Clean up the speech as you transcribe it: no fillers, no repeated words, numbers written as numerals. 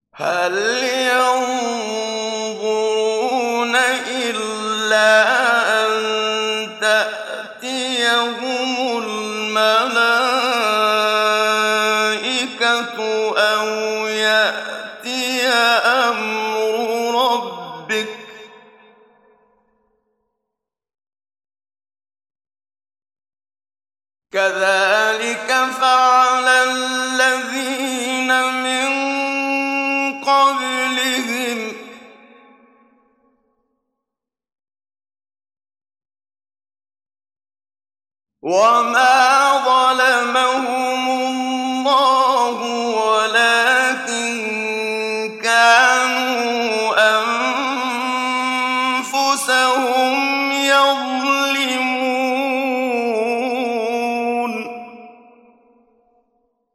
هل ينظرون إلا أن تأتيهم الملائكة أو يأتي أمر ربك كذلك فعل الذين من قبلهم وما